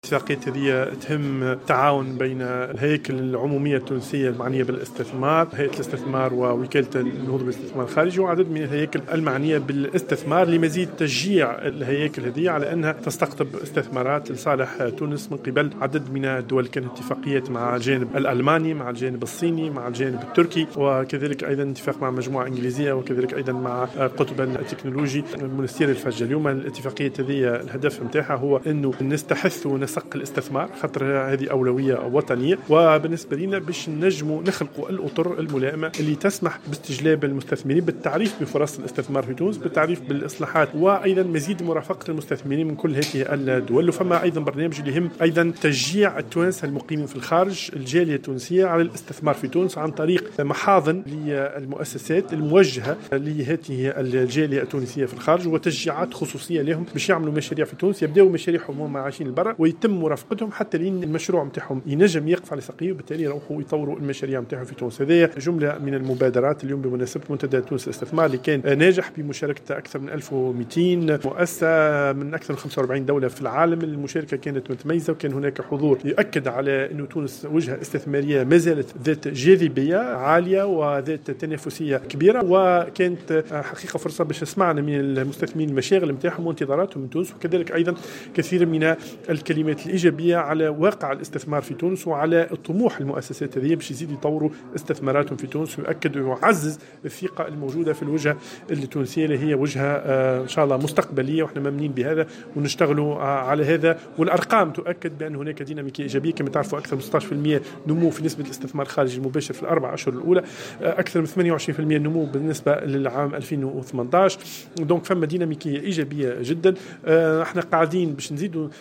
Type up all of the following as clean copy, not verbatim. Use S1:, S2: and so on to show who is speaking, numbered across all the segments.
S1: اتفاقية هذه تهم التعاون بين الهيكل العمومية التونسية المعنية بالاستثمار، هيئة الاستثمار ووكالة النهوض بالاستثمار الخارجي، وعدد من الهياكل المعنية بالاستثمار لمزيد تشجيع الهياكل هذه على أنها تستقطب استثمارات لصالح تونس من قبل عدد من الدول. كانت اتفاقيات مع الجانب الألماني، مع الجانب الصيني، مع الجانب التركي، وكذلك أيضا اتفاق مع مجموعة إنجليزية، وكذلك أيضا مع قطب التكنولوجي المنستير الفجة. اليوم الاتفاقية هذه الهدف متاعها هو أنه نستحث ونسق الاستثمار، خاطر هذه أولوية وطنية، وبالنسبة لنا باش نجموا نخلقوا الأطر الملائمة اللي تسمح باستجلاب المستثمرين، بالتعريف بفرص الاستثمار في تونس، بالتعريف بالإصلاحات، وأيضا مزيد مرافقة المستثمرين من كل هذه الدول. وفما أيضا برنامج اللي يهم أيضا تشجيع التوانسة المقيمين في الخارج، الجالية التونسية، على الاستثمار في تونس عن طريق محاضن للمؤسسات الموجهة لهذه الجالية التونسية في الخارج، وتشجيعات خصوصية لهم باش يعملوا مشاريع في تونس، يبداوا مشاريعهم وهم عايشين البرة، ويتم مرافقتهم حتى لين المشروع متاعهم ينجم يقف على ساقيه، وبالتالي يروحوا يطوروا المشاريع متاعهم في تونس. هذه جملة من المبادرات اليوم بمناسبة منتدى تونس الاستثمار اللي كان ناجح بمشاركة أكثر من 1200 مؤسسة من أكثر من 45 دولة في العالم. المشاركة كانت متميزة، وكان هناك حضور يؤكد على أن تونس وجهة استثمارية ما زالت ذات جاذبية عالية وذات تنافسية كبيرة، وكانت حقيقة فرصة باش سمعنا من المستثمرين المشاغل متاعهم وانتظاراتهم من تونس، وكذلك أيضا كثير من الكلمات الإيجابية على واقع الاستثمار في تونس وعلى طموح المؤسسات هذه باش يزيدوا يطوروا استثماراتهم في تونس، ويؤكد ويعزز الثقة الموجودة في الوجهة التونسية اللي هي وجهة إن شاء الله مستقبلية، وإحنا مؤمنين بهذا ونشتغلوا على هذا. والأرقام تؤكد بأن هناك ديناميكية إيجابية، كما تعرفوا أكثر من 16% نمو في نسبة الاستثمار الخارجي المباشر في الأربع أشهر الأولى، أكثر من 28% نمو بالنسبة للعام 2018. دونك فما ديناميكية إيجابية جدا. احنا قاعدين باش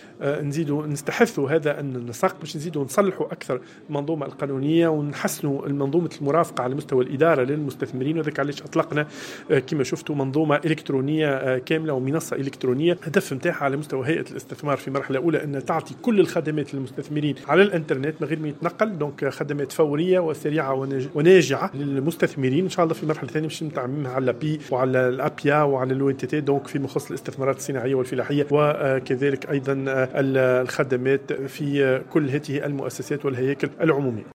S1: نزيدوا نستحثوا هذا النسق، باش نزيدوا نصلحوا أكثر المنظومة القانونية ونحسنوا منظومة المرافقة على مستوى الإدارة للمستثمرين، وذلك علاش أطلقنا كما شفتوا منظومة إلكترونية كاملة ومنصة إلكترونية هدف متاعها على مستوى هيئة الاستثمار في مرحلة أولى أن تعطي كل الخدمات للمستثمرين على الإنترنت من غير ما يتنقل، دونك خدمات فورية وسريعة وناجعة للمستثمرين. إن شاء الله في مرحلة ثانية باش نتعاملها على البي وعلى الأبيا وعلى الONTT، دونك في مخصص الاستثمارات الصناعية والفلاحية، وكذلك أيضا الخدمات في كل هذه المؤسسات والهياكل العمومية.